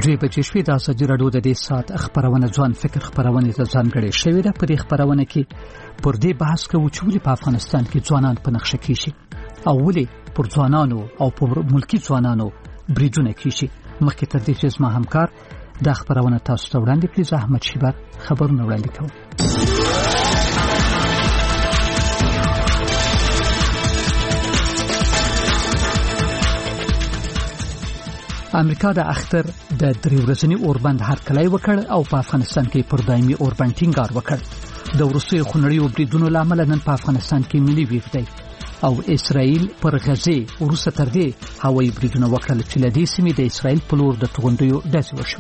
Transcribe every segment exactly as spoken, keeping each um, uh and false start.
درې بجې شوې. د ازادي راډیو د دې ساعت خبرونه ځوان فکر خبرونه ته ځانګړې شوې ده. په دې خبرونه کې پر دې بحث کوو چې ولې په افغانستان کې ځوانان په نقشه کې شي او ولې پر ځوانانو او پر ملکی ځوانانو بریدونه کیږي. مخکې تر دې چې زما همکار دا خبرونه تاسو ته وړاندې کړي، زه احمد شیبر خبرونه وړاندې کوم. امریکا د اختر د درې ورځني اوربند هرکلی وکړ او په افغانستان کې پر دایمي اوربند ټینګار وکړ. د وروستیو خونړیو بریدونو له امله نن په افغانستان کې ملي ویښ دی او اسرائیل پر غزې وروسته تر دې هوایي بریدونه وکړل چې له دې سیمې د اسرائیل په لور د توغندیو ډزې وشوې.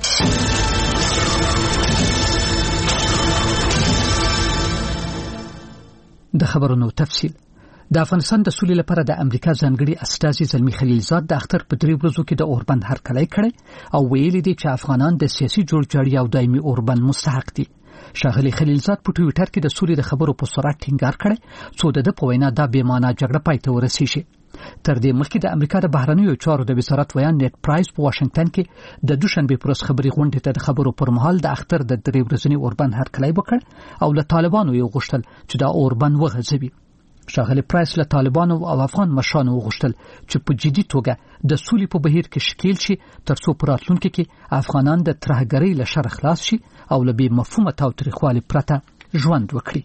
د خبرونو تفصیل. د افغانستان د سولې لپاره د امریکا ځانګړي استازي زلمی خلیلزاد د اختر په درې ورځو کې د اوربند هرکلی کړی او ویلي دی چې افغانان د سیاسي جوړجاړي او دایمي اوربند مستحق دي. ښاغلي خلیلزاد په ټویټر کې د سولې د خبرو په سرعت ټینګار کړی څو د په وینا دا بې معنا جګړه پای ته ورسیږي. تر دې مخکې د امریکا د بهرنیو چارو د وزارت ویان نیټ پرایس په واشنگټن کې د دوشنبه پر ورځ خبري غونډې ته د خبرو پر مهال د اختر د درې ورځني اوربند هرکلی وکړ او له طالبانو یې غوښتل چې دا اوربند وغځوي. ښاغلي پرایس له طالبانو او افغان مشرانو وغوښتل چې په جدي توګه د سولې په بهیر کې شکیل شي ترڅو په راتلونکي کې افغانان د ترهګرۍ له شر خلاص شي او له بې مفهومه تاوتریخوالي پرته ژوند وکړي.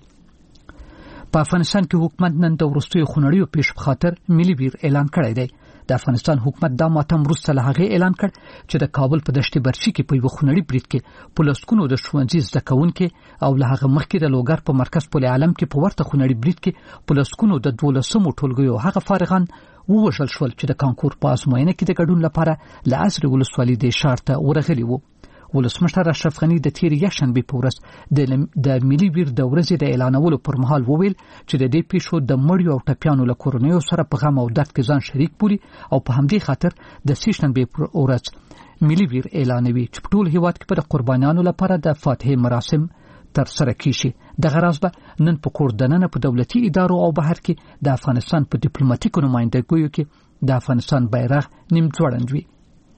په افغانستان کې حکومت نن د وروستیو خونړیو پیښو په خاطر ملي ویر اعلان کړی دی. د افغانستان حکومت دا ماتم وروسته له هغې اعلان کړ چې د کابل په دشت برچي کې په یو خونړي برید کې په لسګونو د ښوونځي زده کوونکي او له هغه مخکې د لوګر په مرکز پل عالم کې په ورته خونړي برید کې په لسګونو د دولسمو ټولګیو هغه فارغان ووژل شول چې د کانکور په ازموینه کې د ګډون لپاره له عصري ولسوالۍ د ښار ته ورغلي وو. ولسمشر اشرف غني د تیر یکشنبه په ورځ د ملي ویر د ورځې د اعلانولو پر مهال وویل چې د دې پیښو د مړیو او ټپیانو له کورنیو سره په غم او درد کې ځان شریک بولي او په همدې خاطر د سیشنبه پر ورځ ملي ویر اعلانوي چې په ټول هیواد کې په قربانیانو لپاره د فاتحه مراسم تر سره کیږي. د غراز به نن په کور دننه په دولتي ادارو او بهر کې د افغانستان په ډیپلوماټیکو نمائندګیو کې د افغانستان بیرغ نیم ځوړند وي.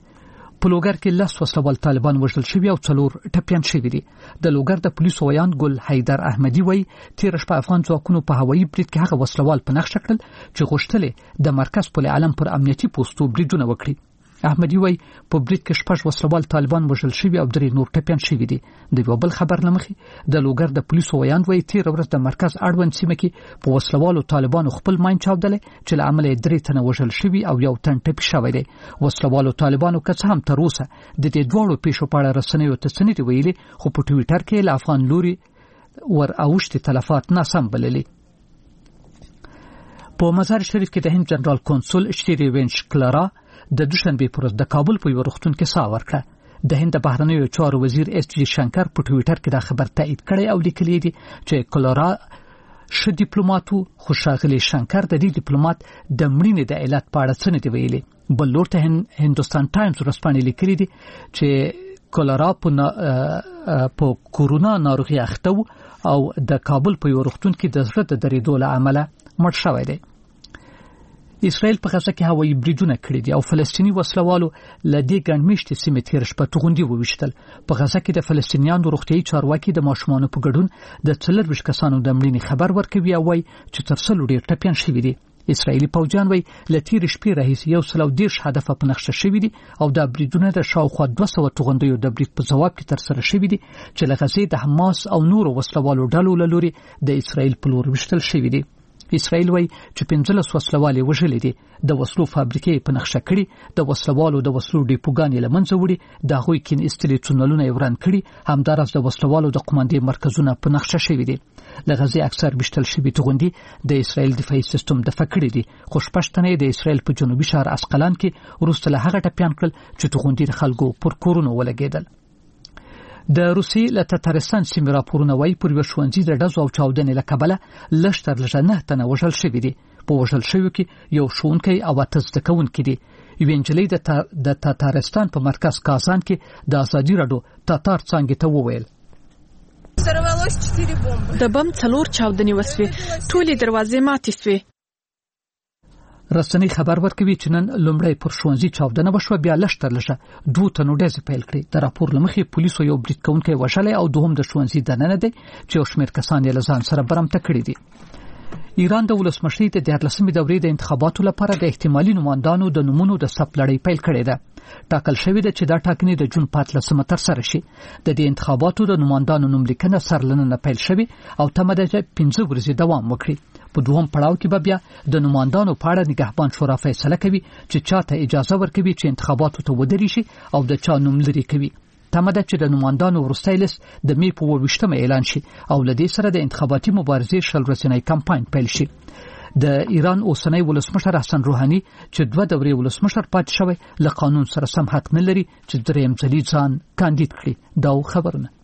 په لوګر کې لس وسلوال طالبان وژل شوي او څلور ټپیان شوي دي. د لوګر د پولیسو ویان ګل حیدر احمدي وایي تیر شپه افغان ځواکونو په هوایي برید کې هغه وسلوال په نقشه کړل چې غوښتل د مرکز پل عالم پر امنیتي پوسټو بریدونه وکړي. احمدي وایي په برید کې شپږ وسلوال طالبان وژل شوي او درې نور ټپیان شوي دي. د یو بل خبر لمخې د لوګر د پولیسو ویان وایي تیر ورځ د مرکز اړوند سیمه کې په وسلوالو طالبانو خپل ماین چاودلې چې له امله درې تنه وژل شوي او یو تن ټپي شوی دی. وسلوالو طالبانو که څه هم تر اوسه د دې دواړو پیښو په اړه رسنیو ته څه نه دي ویلي، خو په ټویټر کې له افغان لوري ور اوښتي تلفات ناسم بللي. په مزار شریف کې د هند جنرال کنسول شری وینش کلارا د دوشنبه پر ورځ د کابل په یو روغتون کې ساه ورکړه. د هند بهرنیو چارو وزیر اس جی شنکر په ټویټر کې دا خبر تایید کړی او لیکلی دی چې کلارا ښه ډیپلوماټ و، خو ښاغلی شنکر د دې ډیپلوماټ د مړینې د علت په اړه څه نه دی ویلي. بل لور ته هندوستان ټایمز ورځپاڼې لیکلي دي چې کلارا په کورونا ناروغي اخته و او د کابل په یو روغتون کې د زړه د درېدو له امله مړ شوی دی. اسرائیل په غزه کې هوایي بریدونه کړي دي او فلسطینی وسلوالو له دې ګڼمېشتې سیمې تیر شپه توغندي وویشتل. په غزه کې د فلسطینیانو روغتیايي چارواکي د ماشومانو په ګډون د څلورویشت کسانو د مړینې خبر ورکوي او وایي چې تر سلو ډېر ټپیان شوي دي. اسرائیلي پوځیان وایي له تېرې شپې راهیسې یو سل او دېرش هدفه په نقشه شوي دي او دا بریدونه د شاوخوا دوه سوه توغندیو د برید په ځواب کې ترسره شوي دي چې له غزې د حماس او نورو وسلوالو ډلو له لوري د اسرائیل په لور ویشتل شوي دي. اسرائیل وایي چې پنځلس وسلوالې وژلې دي، د وسلو فابریکې په نقشه کړي، د وسلوالو د وسلو ډیپوګانې له منځه وړي، د هغوی کین ایستلي تونلونه یې وران کړي، همداراز د وسلوالو د قوماندې مرکزونه په نقشه شوي دي. له غزې اکثر ویشتل شوي توغندي د اسرائیل دفاعي سیستم دفع کړي دي، خو شپږ تنه د اسرائیل په جنوبي ښار اسقلان کې وروسته له هغه ټپیان کړل چې توغندي د خلکو پر کورونو ولګېدل. د روسیې له تتارستان سیمې راپورونه وایي پر یوه ښوونځي د ډزو او چاودنې له کبله لږ تر لږه نه تنه وژل شوي دي. په وژل شویو کې یو ښوونکی او اته زده کوونکي دي. یوې نجلۍ د تتارستان په مرکز کازان کې د ازادي راډیو تاتار څانګې ته وویل د بم څلور چاودنې وسوې، ټولې دروازې ماتې سوې. رسنۍ خبر ورکوي چې نن لومړی پر ښوونځي چاودنه وشوه، بیا لږ تر لږه دوه تنو ډزې پیل کړې. د راپور له مخې پولیسو یو برید کوونکی وژلی او دوهم د ښوونځي دننه دی چې یو شمېر کسان یې له ځان سره برمته کړي دي. ایران د ولسمشرۍ د دیارلسمې دورې د انتخاباتو لپاره د احتمالي نوماندانو د نومونو د ثبت لړۍ پیل کړې ده. ټاکل شوې ده چې دا ټاکنې د جون په اتلسمه ترسره شي. د دې انتخاباتو د نوماندانو نوملیکنه سرلننه پیل شوې او تمه ده چې پنځه ورځې دوام وکړي. په دوهم پړاو کې به بیا د نوماندانو په اړه نگهبان شورا فیصله کوي چې چاته اجازه ورکوي چې انتخاباتو ته ودرېږي او د چا نوم لري کوي. تمه ده چې د نوماندانو وروستی لیست د مې په اووه ویشتمه اعلان شي او له دې سره د انتخاباتي مبارزې شل ورځنی کمپاین پیل شي. د ایران اوسنی ولسمشر حسن روحاني چې دوه دورې ولسمشر پاتې شوی له قانون سره سم حق نه لري چې دریم ځلې ځان کاندید کړي. دا خبرونه